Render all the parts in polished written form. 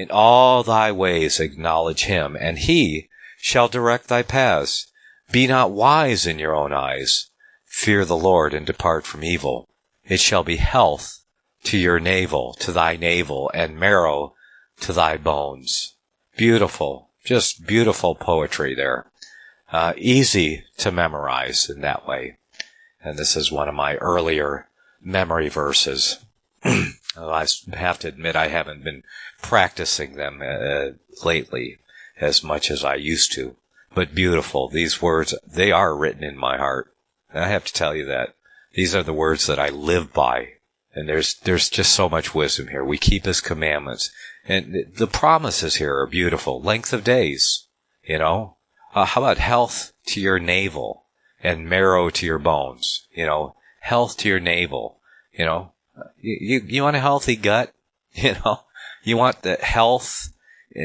In all thy ways acknowledge him, and he shall direct thy paths. Be not wise in your own eyes. Fear the Lord and depart from evil. It shall be health to your navel, to thy navel, and marrow to thy bones. Beautiful, just beautiful poetry there. Easy to memorize in that way. And this is one of my earlier memory verses. I have to admit I haven't been practicing them lately as much as I used to. But beautiful. These words, they are written in my heart. And I have to tell you that. These are the words that I live by. And there's just so much wisdom here. We keep his commandments. And the promises here are beautiful. Length of days, you know. How about health to your navel and marrow to your bones? You know, health to your navel, you know. You want a healthy gut, you know. You want the health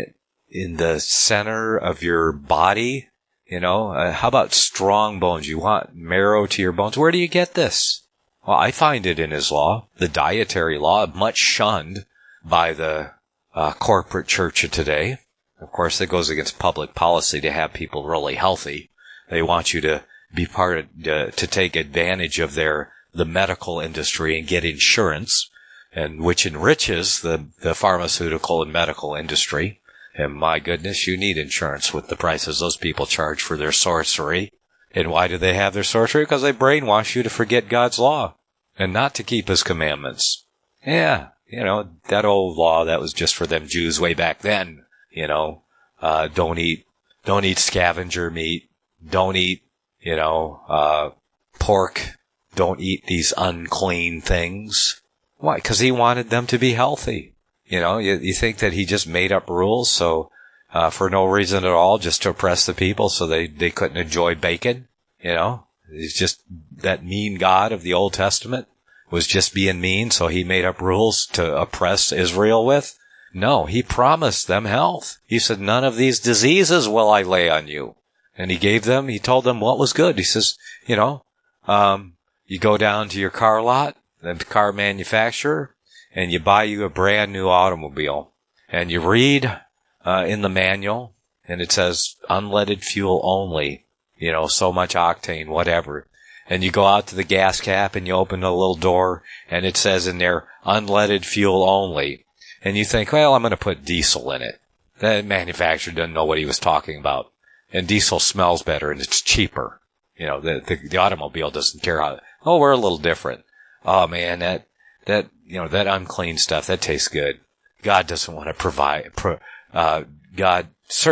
in the center of your body, you know. How about strong bones? You want marrow to your bones. Where do you get this? Well, I find it in his law, the dietary law, much shunned by the corporate church of today. Of course, it goes against public policy to have people really healthy. They want you to be part of, to take advantage of the medical industry and get insurance, and which enriches the pharmaceutical and medical industry. And my goodness, you need insurance with the prices those people charge for their sorcery. And why do they have their sorcery? Because they brainwash you to forget God's law and not to keep his commandments. Yeah, you know, that old law, that was just for them Jews way back then. You know, don't eat scavenger meat. Don't eat, you know, pork. Don't eat these unclean things. Why? Because he wanted them to be healthy. You know, you think that he just made up rules so for no reason at all, just to oppress the people so they couldn't enjoy bacon? You know, he's just that mean God of the Old Testament was just being mean, so he made up rules to oppress Israel with? No, he promised them health. He said, none of these diseases will I lay on you. And he told them what was good. He says, you know, you go down to your car lot, the car manufacturer, and you buy you a brand new automobile. And you read in the manual, and it says unleaded fuel only, you know, so much octane, whatever. And you go out to the gas cap and you open the little door, and it says in there unleaded fuel only. And you think, well, I'm going to put diesel in it. The manufacturer doesn't know what he was talking about. And diesel smells better and it's cheaper. You know, the automobile doesn't care how, oh, we're a little different. Oh man, that, you know, that unclean stuff, that tastes good. God doesn't want to provide, God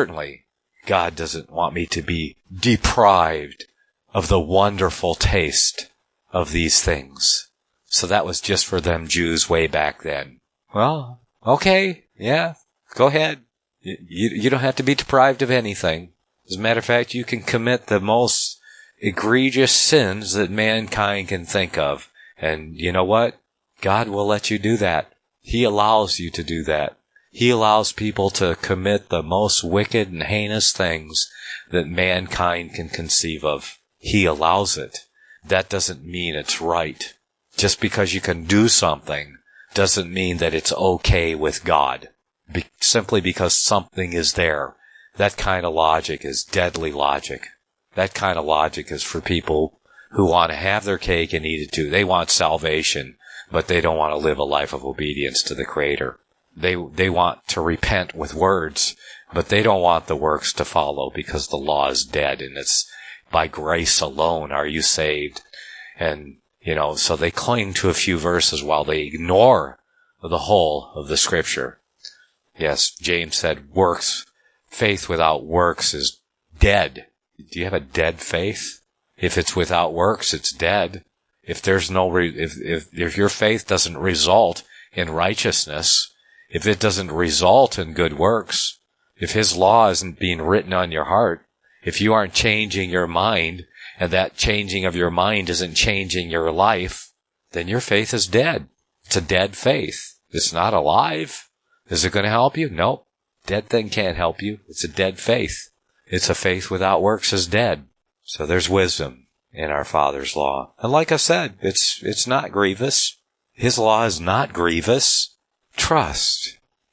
doesn't want me to be deprived of the wonderful taste of these things. So that was just for them Jews way back then. Well, okay, yeah, go ahead. You don't have to be deprived of anything. As a matter of fact, you can commit the most egregious sins that mankind can think of. And you know what? God will let you do that. He allows you to do that. He allows people to commit the most wicked and heinous things that mankind can conceive of. He allows it. That doesn't mean it's right. Just because you can do something doesn't mean that it's okay with God. Simply because something is there. That kind of logic is deadly logic. That kind of logic is for people who want to have their cake and eat it too. They want salvation, but they don't want to live a life of obedience to the Creator. They want to repent with words, but they don't want the works to follow because the law is dead and it's by grace alone are you saved. And, you know, so they cling to a few verses while they ignore the whole of the Scripture. Yes, James said faith without works is dead. Do you have a dead faith? If it's without works, it's dead. If there's if your faith doesn't result in righteousness, if it doesn't result in good works, if his law isn't being written on your heart, if you aren't changing your mind, and that changing of your mind isn't changing your life, then your faith is dead. It's a dead faith. It's not alive. Is it going to help you? Nope. Dead thing can't help you. It's a dead faith. It's a faith without works is dead. So there's wisdom in our Father's law. And like I said, it's not grievous. His law is not grievous. Trust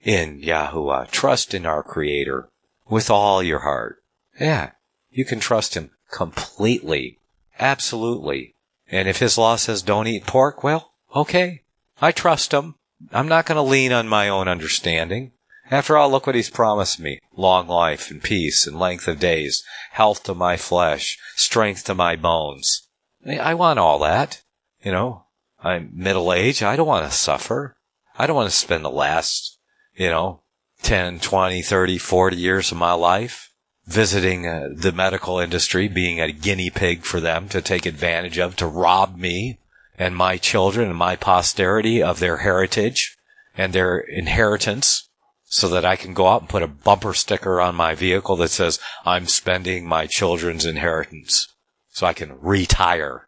in Yahuwah. Trust in our Creator with all your heart. Yeah, you can trust Him completely. Absolutely. And if His law says don't eat pork, well, okay. I trust Him. I'm not going to lean on my own understanding. After all, look what He's promised me. Long life and peace and length of days, health to my flesh, strength to my bones. I want all that. I'm middle-aged. I don't want to suffer. I don't want to spend the last, 10, 20, 30, 40 years of my life visiting the medical industry, being a guinea pig for them to take advantage of, to rob me and my children and my posterity of their heritage and their inheritance, so that I can go out and put a bumper sticker on my vehicle that says, I'm spending my children's inheritance, so I can retire.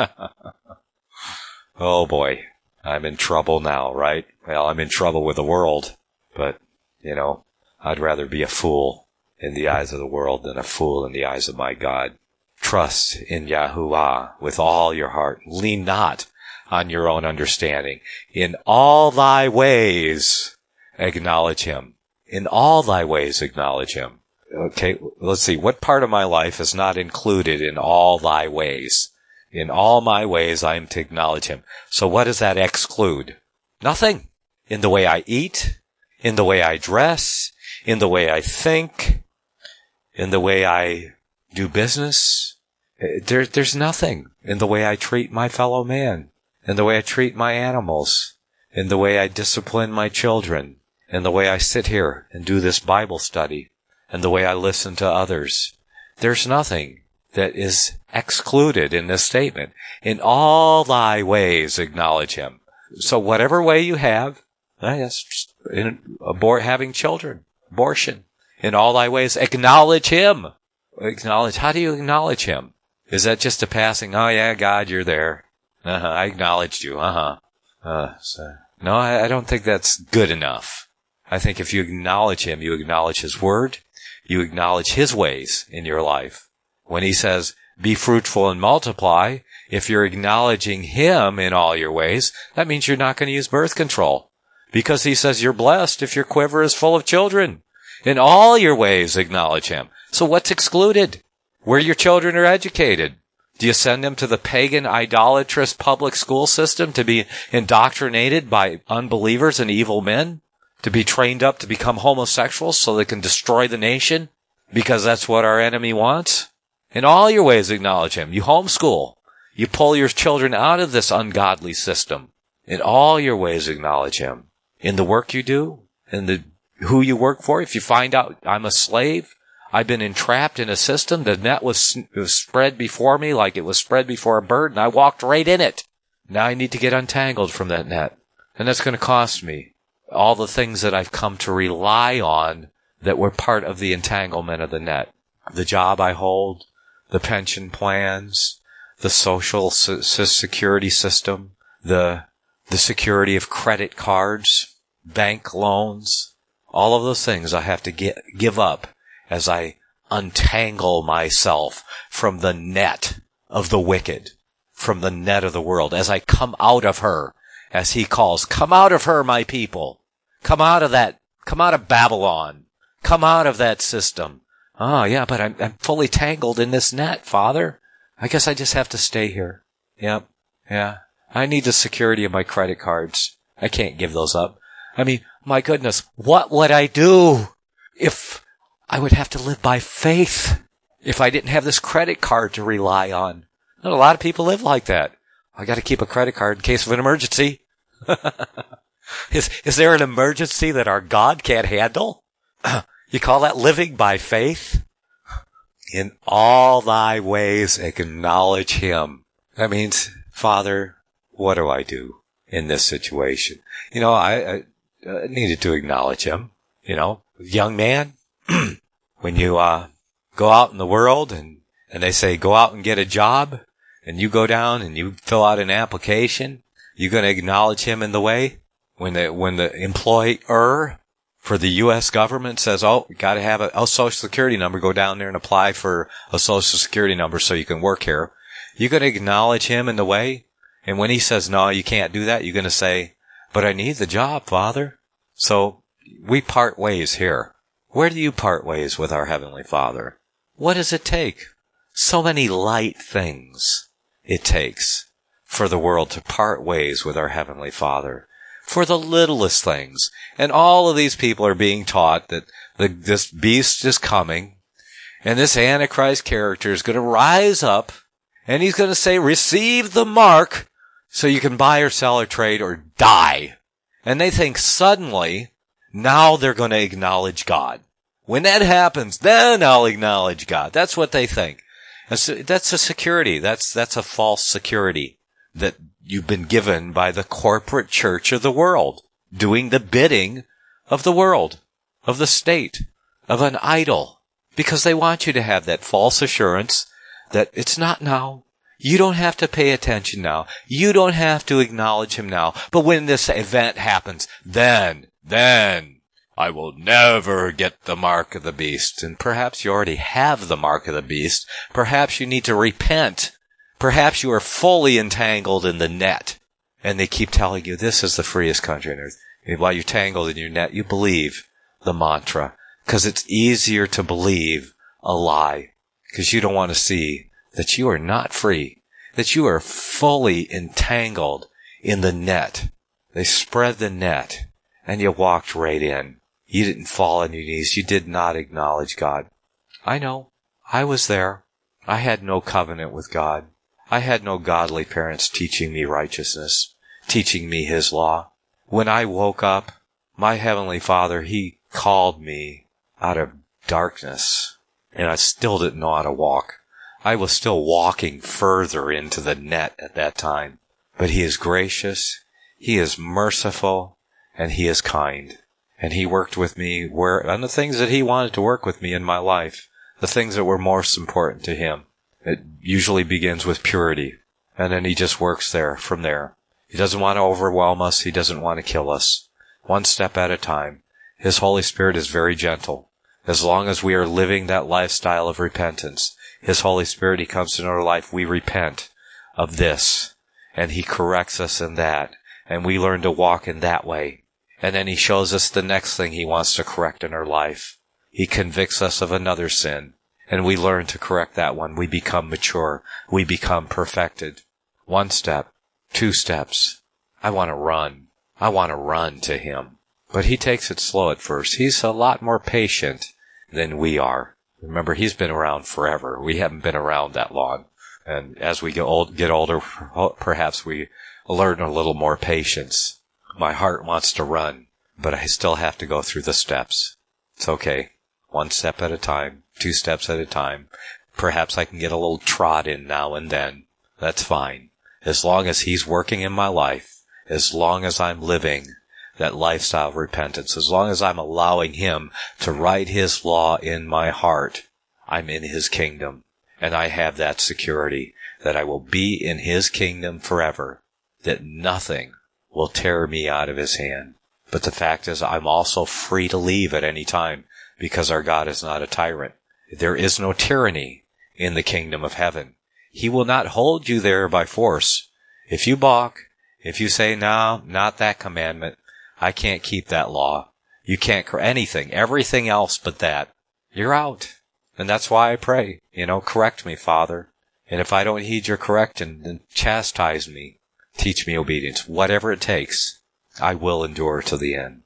Oh boy, I'm in trouble now, right? Well, I'm in trouble with the world, but, I'd rather be a fool in the eyes of the world than a fool in the eyes of my God. Trust in Yahuwah with all your heart. Lean not on your own understanding. In all thy ways, acknowledge Him. In all thy ways, acknowledge Him. Okay, let's see. What part of my life is not included in all thy ways? In all my ways, I am to acknowledge Him. So what does that exclude? Nothing. In the way I eat, in the way I dress, in the way I think, in the way I do business. There's nothing. In the way I treat my fellow man, in the way I treat my animals, in the way I discipline my children, in the way I sit here and do this Bible study, and the way I listen to others. There's nothing that is excluded in this statement. In all thy ways, acknowledge Him. So whatever way you have, yes, just having children, abortion, in all thy ways, acknowledge Him. Acknowledge. How do you acknowledge Him? Is that just a passing, oh yeah, God, you're there. I acknowledged you. No, I don't think that's good enough. I think if you acknowledge Him, you acknowledge His word, you acknowledge His ways in your life. When He says, be fruitful and multiply, if you're acknowledging Him in all your ways, that means you're not going to use birth control. Because He says you're blessed if your quiver is full of children. In all your ways, acknowledge Him. So what's excluded? Where your children are educated. Do you send them to the pagan, idolatrous public school system to be indoctrinated by unbelievers and evil men? To be trained up to become homosexuals so they can destroy the nation? Because that's what our enemy wants? In all your ways, acknowledge Him. You homeschool. You pull your children out of this ungodly system. In all your ways, acknowledge Him. In the work you do, in who you work for. If you find out I'm a slave, I've been entrapped in a system, the net was spread before me like it was spread before a bird, and I walked right in it. Now I need to get untangled from that net. And that's going to cost me all the things that I've come to rely on that were part of the entanglement of the net. The job I hold, the pension plans, the social security system, the security of credit cards, bank loans, all of those things I have to give up as I untangle myself from the net of the wicked, from the net of the world, as I come out of her, as He calls, come out of her, my people. Come out of Babylon. Come out of that system. Oh, yeah, but I'm fully tangled in this net, Father. I guess I just have to stay here. Yep. Yeah. I need the security of my credit cards. I can't give those up. I mean, my goodness, what would I do if I would have to live by faith if I didn't have this credit card to rely on? And a lot of people live like that. I got to keep a credit card in case of an emergency. Is there an emergency that our God can't handle? You call that living by faith? In all thy ways acknowledge Him. That means, Father, what do I do in this situation? I needed to acknowledge Him. Young man, when you go out in the world and they say go out and get a job, and you go down and you fill out an application, you're going to acknowledge Him in the way? When the employer for the U.S. government says, oh, you got to have a Social Security number, go down there and apply for a Social Security number so you can work here. You're going to acknowledge Him in the way? And when He says, no, you can't do that, you're going to say, but I need the job, Father. So we part ways here. Where do you part ways with our Heavenly Father? What does it take? So many light things it takes for the world to part ways with our Heavenly Father. For the littlest things. And all of these people are being taught that this beast is coming, and this Antichrist character is going to rise up, and he's going to say, receive the mark, so you can buy or sell or trade or die. And they think suddenly, now they're going to acknowledge God. When that happens, then I'll acknowledge God. That's what they think. That's a security. That's a false security that you've been given by the corporate church of the world, doing the bidding of the world, of the state, of an idol, because they want you to have that false assurance that it's not now. You don't have to pay attention now. You don't have to acknowledge him now. But when this event happens, then I will never get the mark of the beast. And perhaps you already have the mark of the beast. Perhaps you need to repent. Perhaps you are fully entangled in the net. And they keep telling you this is the freest country on earth. And while you're tangled in your net, you believe the mantra. Because it's easier to believe a lie. Because you don't want to see that you are not free. That you are fully entangled in the net. They spread the net. And you walked right in. You didn't fall on your knees. You did not acknowledge God. I know. I was there. I had no covenant with God. I had no godly parents teaching me righteousness, teaching me his law. When I woke up, my Heavenly Father, he called me out of darkness, and I still didn't know how to walk. I was still walking further into the net at that time. But he is gracious, he is merciful, and he is kind. And he worked with me on the things that he wanted to work with me in my life, the things that were most important to him. It usually begins with purity, and then he just works from there. He doesn't want to overwhelm us. He doesn't want to kill us. One step at a time. His Holy Spirit is very gentle. As long as we are living that lifestyle of repentance, his Holy Spirit, he comes into our life, we repent of this, and he corrects us in that, and we learn to walk in that way. And then he shows us the next thing he wants to correct in our life. He convicts us of another sin, and we learn to correct that one. We become mature. We become perfected. 1 step, 2 steps. I want to run. I want to run to him. But he takes it slow at first. He's a lot more patient than we are. Remember, he's been around forever. We haven't been around that long. And as we get older, perhaps we learn a little more patience. My heart wants to run, but I still have to go through the steps. It's okay. 1 step at a time, 2 steps at a time. Perhaps I can get a little trot in now and then. That's fine. As long as he's working in my life, as long as I'm living that lifestyle of repentance, as long as I'm allowing him to write his law in my heart, I'm in his kingdom. And I have that security that I will be in his kingdom forever, that nothing will tear me out of his hand. But the fact is, I'm also free to leave at any time, because our God is not a tyrant. There is no tyranny in the kingdom of heaven. He will not hold you there by force. If you balk, if you say, no, not that commandment, I can't keep that law. You can't anything, everything else but that. You're out. And that's why I pray, correct me, Father. And if I don't heed your correction, then chastise me. Teach me obedience. Whatever it takes, I will endure to the end.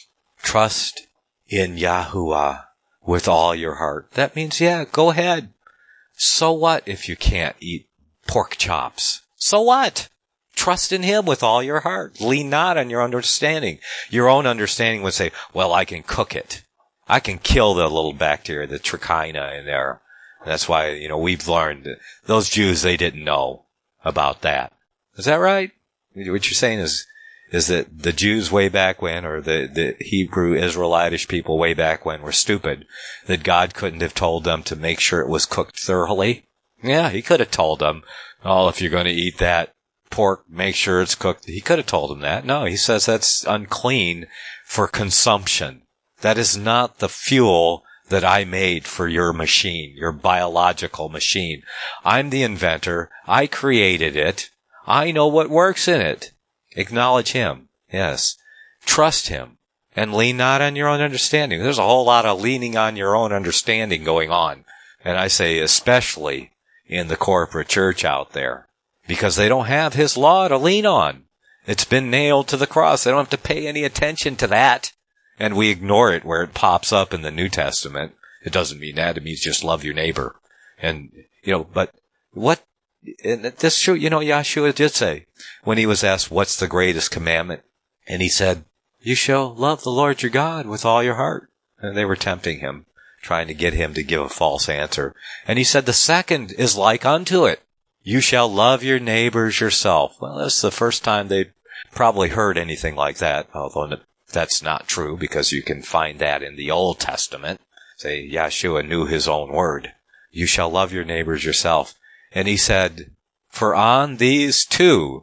Trust in Yahuwah with all your heart. That means, go ahead. So what if you can't eat pork chops? So what? Trust in him with all your heart. Lean not on your understanding. Your own understanding would say, well, I can cook it. I can kill the little bacteria, the trichina in there. That's why, we've learned that those Jews, they didn't know about that. Is that right? What you're saying is that the Jews way back when, or the Hebrew Israelitish people way back when were stupid, that God couldn't have told them to make sure it was cooked thoroughly? Yeah, he could have told them, if you're going to eat that pork, make sure it's cooked. He could have told them that. No, he says that's unclean for consumption. That is not the fuel that I made for your machine, your biological machine. I'm the inventor. I created it. I know what works in it. Acknowledge him. Yes. Trust him. and lean not on your own understanding. There's a whole lot of leaning on your own understanding going on. And I say especially in the corporate church out there, because they don't have his law to lean on. It's been nailed to the cross. They don't have to pay any attention to that. And we ignore it where it pops up in the New Testament. It doesn't mean that. It means just love your neighbor. And, but what, and this true, Yahshua did say when he was asked, what's the greatest commandment? And he said, you shall love the Lord your God with all your heart. And they were tempting him, trying to get him to give a false answer. And he said, the second is like unto it. You shall love your neighbors yourself. Well, that's the first time they probably heard anything like that, although that's not true because you can find that in the Old Testament. Say, Yahshua knew his own word. You shall love your neighbors yourself. And he said, for on these two,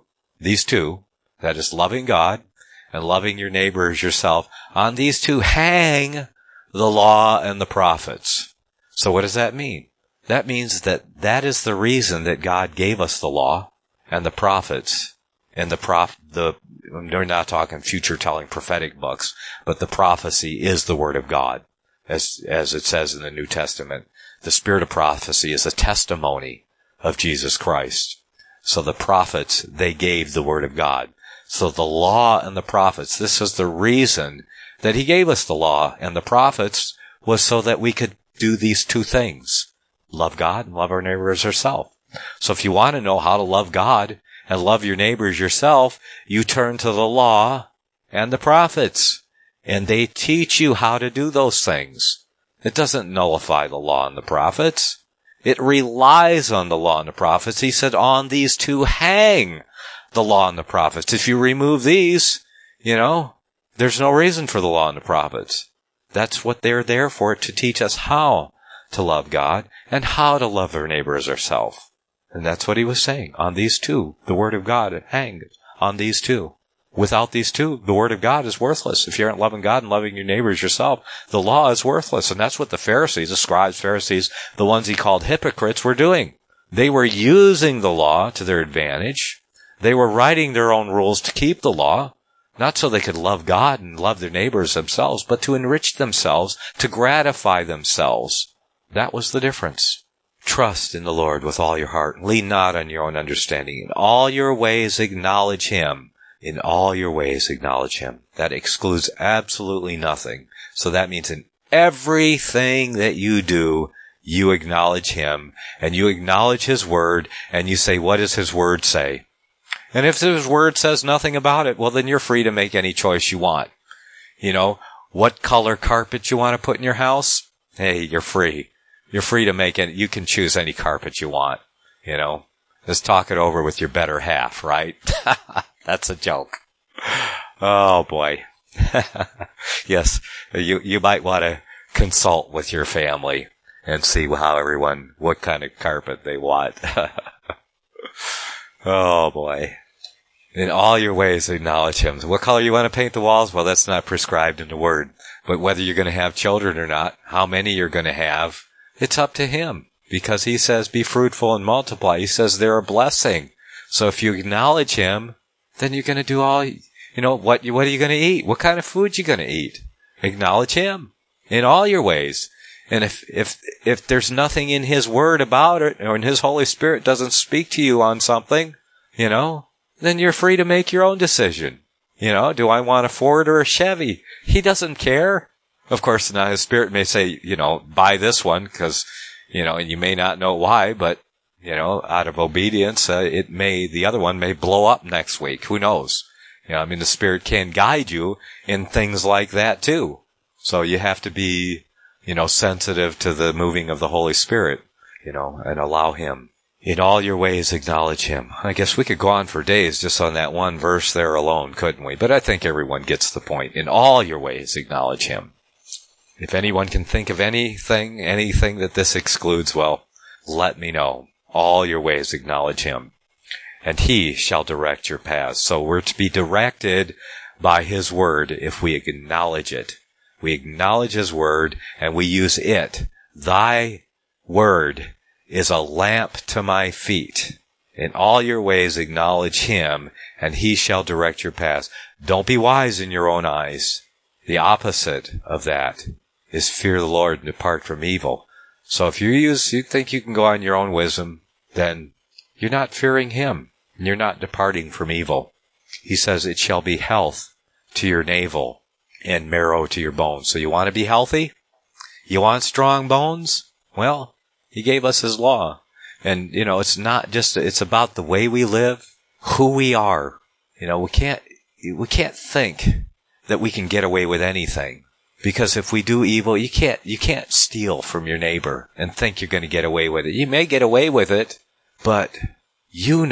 that is loving God and loving your neighbors yourself, on these two hang the law and the prophets. So what does that mean? That means that is the reason that God gave us the law and the prophets. And we're not talking future telling prophetic books, but the prophecy is the word of God. As it says in the New Testament, the spirit of prophecy is a testimony of Jesus Christ. So the prophets, they gave the word of God. So the law and the prophets, this is the reason that he gave us the law and the prophets, was so that we could do these two things. Love God and love our neighbors ourselves. So if you want to know how to love God and love your neighbors yourself, you turn to the law and the prophets. And they teach you how to do those things. It doesn't nullify the law and the prophets. It relies on the law and the prophets. He said, on these two hang the law and the prophets. If you remove these, there's no reason for the law and the prophets. That's what they're there for, to teach us how to love God and how to love our neighbor as ourselves. And that's what he was saying. On these two, the word of God hangs on these two. Without these two, the word of God is worthless. If you aren't loving God and loving your neighbors yourself, the law is worthless. And that's what the Pharisees, the scribes, Pharisees, the ones he called hypocrites, were doing. They were using the law to their advantage. They were writing their own rules to keep the law, not so they could love God and love their neighbors themselves, but to enrich themselves, to gratify themselves. That was the difference. Trust in the Lord with all your heart. Lean not on your own understanding. In all your ways acknowledge him. In all your ways acknowledge him. That excludes absolutely nothing. So that means in everything that you do, you acknowledge him, and you acknowledge his word, and you say, what does his word say? And if his word says nothing about it, well, then you're free to make any choice you want. What color carpet you want to put in your house? Hey, you're free. You're free to make it. You can choose any carpet you want. Just talk it over with your better half, right? That's a joke. Oh boy. Yes, you might want to consult with your family and see what kind of carpet they want. Oh boy. In all your ways acknowledge him. What color you want to paint the walls? Well, that's not prescribed in the word. But whether you're going to have children or not, how many you're going to have, it's up to him. Because he says, be fruitful and multiply. He says they're a blessing. So if you acknowledge him, then you're going to do all, what are you going to eat? What kind of food you going to eat? Acknowledge him in all your ways. And if there's nothing in his word about it, or in his Holy Spirit doesn't speak to you on something, then you're free to make your own decision. Do I want a Ford or a Chevy? He doesn't care. Of course, now his Spirit may say, buy this one, because, and you may not know why, but, out of obedience, the other one may blow up next week. Who knows? The Spirit can guide you in things like that too. So you have to be, sensitive to the moving of the Holy Spirit, and allow him. In all your ways acknowledge him. I guess we could go on for days just on that one verse there alone, couldn't we? But I think everyone gets the point. In all your ways acknowledge him. If anyone can think of anything that this excludes, well, let me know. All your ways acknowledge him, and he shall direct your paths. So we're to be directed by his word if we acknowledge it. We acknowledge his word, and we use it. Thy word is a lamp to my feet. In all your ways acknowledge him, and he shall direct your paths. Don't be wise in your own eyes. The opposite of that is fear the Lord and depart from evil. So if you think you can go on your own wisdom, then you're not fearing Him, and you're not departing from evil. He says, it shall be health to your navel and marrow to your bones. So you want to be healthy? You want strong bones? Well, He gave us His law. And, it's not just, it's about the way we live, who we are. We can't think that we can get away with anything. Because if we do evil, you can't steal from your neighbor and think you're going to get away with it. You may get away with it, but you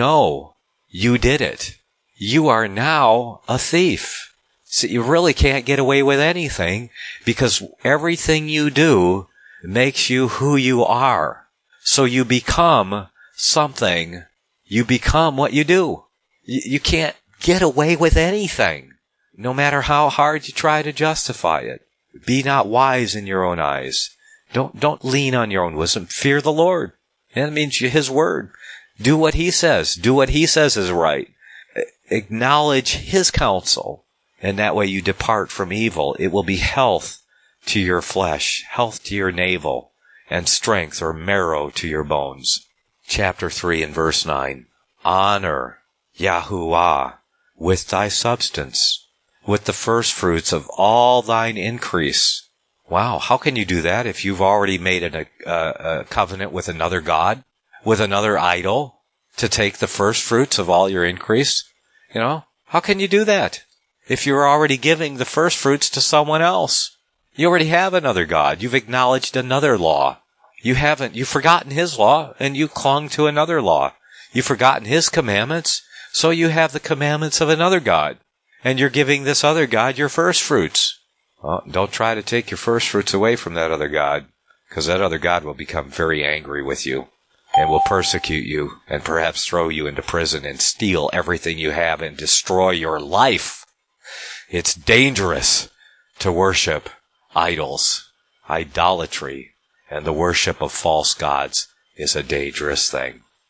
did it. You are now a thief. So you really can't get away with anything because everything you do makes you who you are. So you become something. You become what you do. You can't get away with anything, no matter how hard you try to justify it. Be not wise in your own eyes. Don't lean on your own wisdom. Fear the Lord. And that means His word. Do what He says. Do what He says is right. Acknowledge His counsel. And that way you depart from evil. It will be health to your flesh, health to your navel, and strength or marrow to your bones. Chapter 3 and verse 9. Honor Yahuwah with thy substance, with the first fruits of all thine increase. Wow, how can you do that if you've already made a covenant with another god, with another idol, to take the first fruits of all your increase? How can you do that if you're already giving the first fruits to someone else? You already have another god. You've acknowledged another law. You've forgotten His law, and you clung to another law. You've forgotten His commandments, so you have the commandments of another god. And you're giving this other god your first fruits. Well, don't try to take your first fruits away from that other god, because that other god will become very angry with you and will persecute you and perhaps throw you into prison and steal everything you have and destroy your life. It's dangerous to worship idols. Idolatry and the worship of false gods is a dangerous thing.